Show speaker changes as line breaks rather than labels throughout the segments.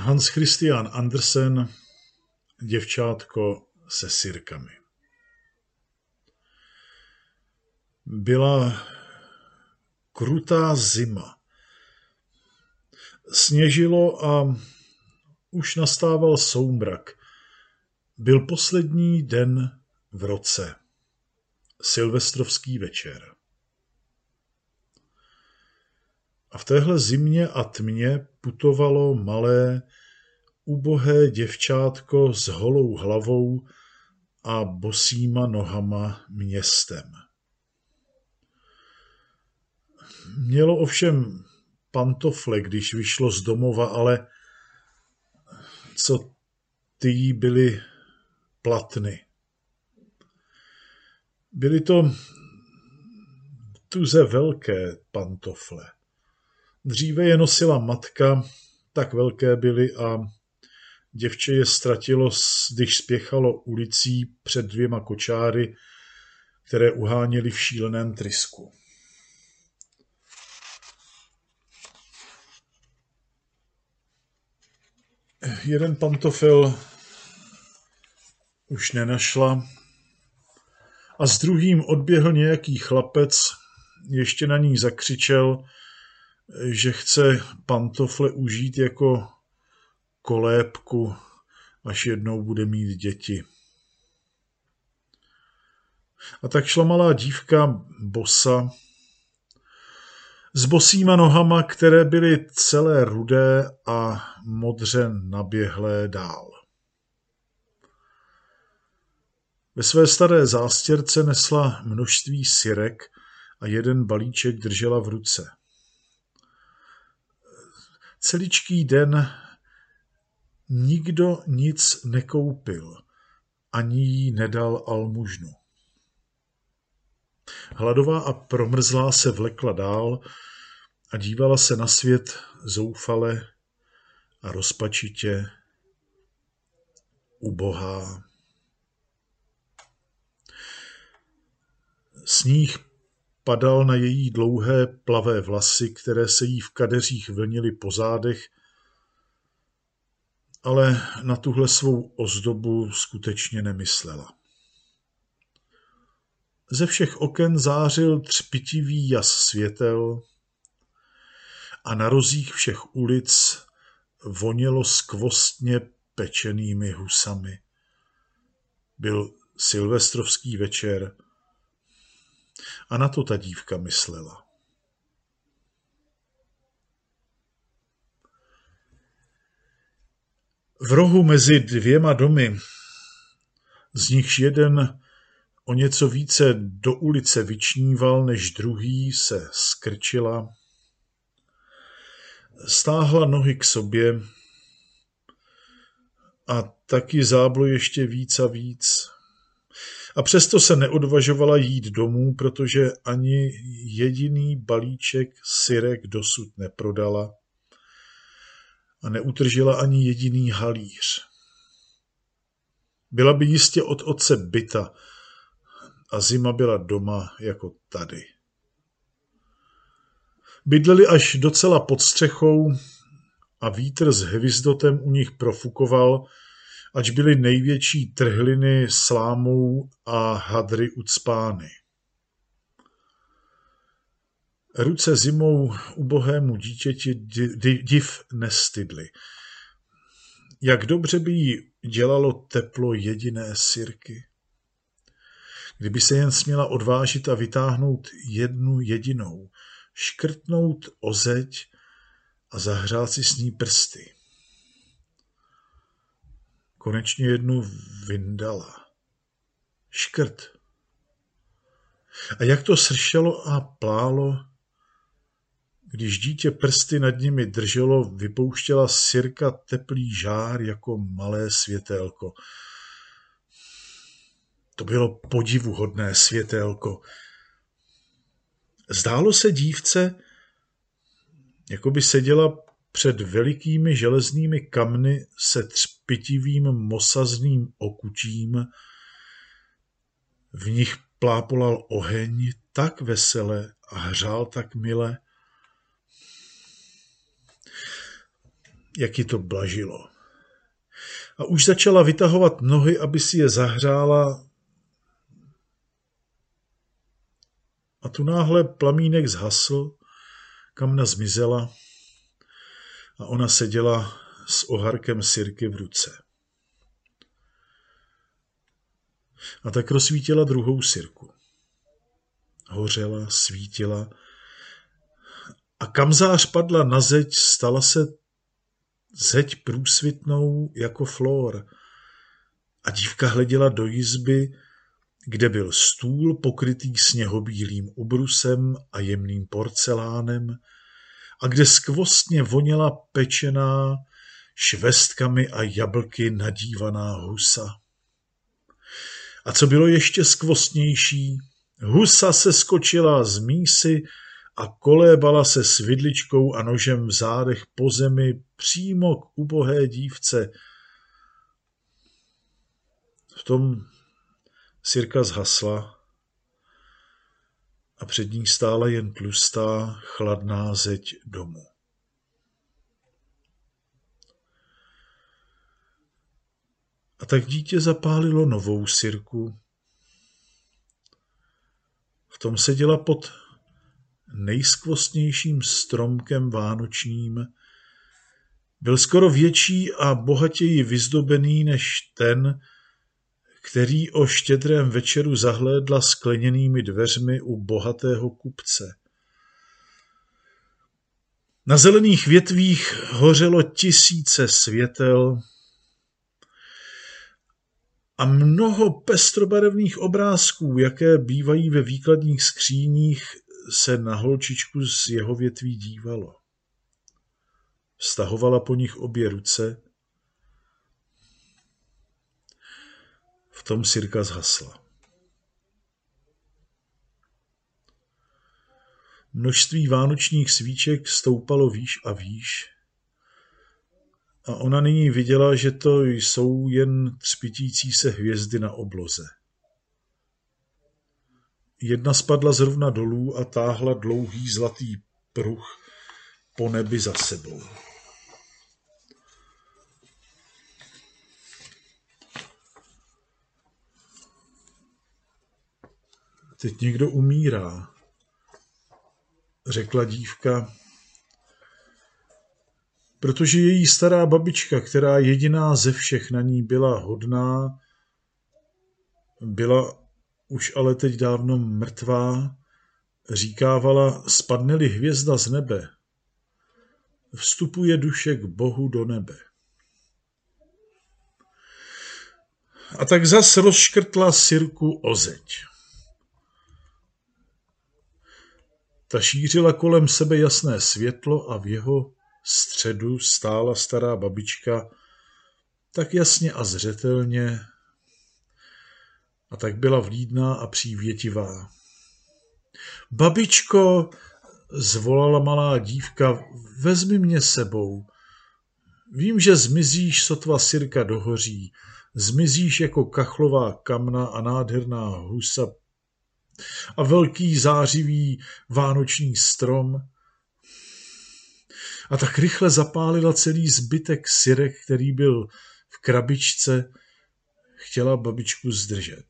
Hans Christian Andersen, Děvčátko se sirkami. Byla krutá zima. Sněžilo a už nastával soumrak. Byl poslední den v roce. Silvestrovský večer. A v téhle zimě a tmě putovalo malé, ubohé děvčátko s holou hlavou a bosýma nohama městem. Mělo ovšem pantofle, když vyšlo z domova, ale co ty jí byly platny. Byly to tuze velké pantofle. Dříve je nosila matka, tak velké byly a děvče je ztratilo, když spěchalo ulicí před 2 kočáry, které uháněly v šíleném trysku. Jeden pantofel už nenašla a s druhým odběhl nějaký chlapec, ještě na ní zakřičel, že chce pantofle užít jako kolébku, až jednou bude mít děti. A tak šla malá dívka bosa, s bosýma nohama, které byly celé rudé a modře naběhlé dál. Ve své staré zástěrce nesla množství sirek a jeden balíček držela v ruce. Celičký den nikdo nic nekoupil, ani jí nedal almužnu. Hladová a promrzlá se vlekla dál a dívala se na svět zoufale a rozpačitě, ubohá. Sníh padal na její dlouhé plavé vlasy, které se jí v kadeřích vlnily po zádech, ale na tuhle svou ozdobu skutečně nemyslela. Ze všech oken zářil třpitivý jas světel a na rozích všech ulic vonělo skvostně pečenými husami. Byl silvestrovský večer a na to ta dívka myslela. V rohu mezi 2 domy, z nichž jeden o něco více do ulice vyčníval než druhý, se skrčila, stáhla nohy k sobě a taky záblo ještě víc a víc. A přesto se neodvažovala jít domů, protože ani jediný balíček sirek dosud neprodala a neutržila ani jediný halíř. Byla by jistě od otce bita a zima byla doma jako tady. Bydleli až docela pod střechou a vítr s hvizdotem u nich profukoval, ač byly největší trhliny slámou a hadry ucpány. Ruce zimou ubohému dítěti div nestydly. Jak dobře by jí dělalo teplo jediné sirky. Kdyby se jen směla odvážit a vytáhnout jednu jedinou, škrtnout o zeď a zahřát si s ní prsty. Konečně jednu vyndala. Škrt. A jak to sršelo a plálo, když dítě prsty nad nimi drželo, vypouštěla sirka teplý žár jako malé světélko. To bylo podivuhodné světélko. Zdálo se dívce, jako by seděla před velikými železnými kamny se třpitivým mosazným okučím. V nich plápolal oheň tak vesele a hřál tak mile. jak ji to blažilo. A už začala vytahovat nohy, aby si je zahřála. A tu náhle plamínek zhasl, kamna zmizela a ona seděla s oharkem sirky v ruce. A tak rozsvítila druhou sirku. Hořela, svítila a kamzář padla na zeď, stala se zeď průsvitnou jako flór. A dívka hleděla do jizby, kde byl stůl pokrytý sněhobílým ubrusem a jemným porcelánem a kde skvostně voněla pečená švestkami a jablky nadívaná husa. A co bylo ještě skvostnější, husa se skočila z mísy a kolébala se s vidličkou a nožem v zádech po zemi přímo k ubohé dívce. V tom sirka zhasla a před ní stála jen tlustá, chladná zeď domu. A tak dítě zapálilo novou sirku. V tom seděla pod nejskvostnějším stromkem vánočním. Byl skoro větší a bohatěji vyzdobený než ten, který o štědrém večeru zahlédla skleněnými dveřmi u bohatého kupce. Na zelených větvích hořelo tisíce světel a mnoho pestrobarevných obrázků, jaké bývají ve výkladních skříních, se na holčičku z jeho větví dívalo. Vztahovala po nich obě ruce. V tom sirka zhasla. Množství vánočních svíček stoupalo výš a výš a ona nyní viděla, že to jsou jen třpitící se hvězdy na obloze. Jedna spadla zrovna dolů a táhla dlouhý zlatý pruh po nebi za sebou. Teď někdo umírá, řekla dívka, protože její stará babička, která jediná ze všech na ní byla hodná, byla už ale teď dávno mrtvá, říkávala, spadne-li hvězda z nebe, vstupuje duše k Bohu do nebe. A tak zas rozškrtla sirku o zeď. Ta šířila kolem sebe jasné světlo a v jeho středu stála stará babička tak jasně a zřetelně a tak byla vlídná a přívětivá. Babičko, zvolala malá dívka, vezmi mě sebou. Vím, že zmizíš, sotva sirka dohoří, zmizíš jako kachlová kamna a nádherná husa a velký zářivý vánoční strom. A tak rychle zapálila celý zbytek sirek, který byl v krabičce, chtěla babičku zdržet.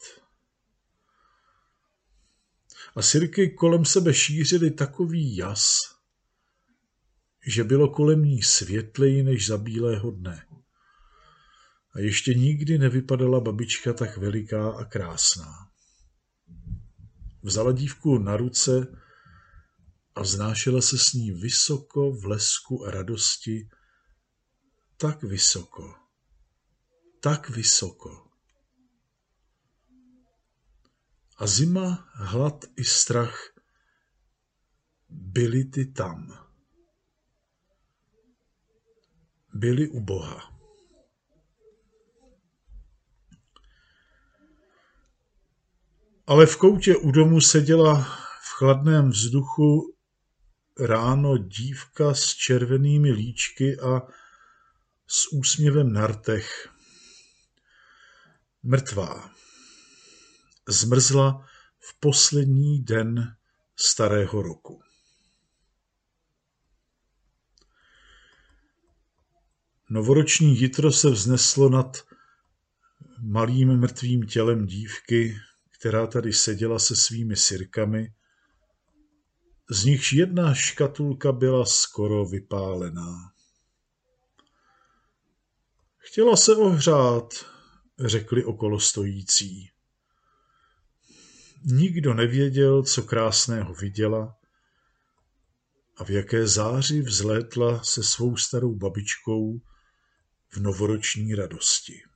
A sirky kolem sebe šířily takový jas, že bylo kolem ní světleji než za bílého dne. A ještě nikdy nevypadala babička tak veliká a krásná. Vzala dívku na ruce a vznášela se s ní vysoko v lesku a radosti, tak vysoko, tak vysoko. A zima, hlad i strach byly ty tam. Byly u Boha. Ale v koutě u domu seděla v chladném vzduchu ráno dívka s červenými líčky a s úsměvem na rtech. Mrtvá. Zmrzla v poslední den starého roku. Novoroční jitro se vzneslo nad malým mrtvým tělem dívky, která tady seděla se svými sirkami, z nichž jedna škatulka byla skoro vypálená. Chtěla se ohřát, řekli okolo stojící. Nikdo nevěděl, co krásného viděla a v jaké záři vzlétla se svou starou babičkou v novoroční radosti.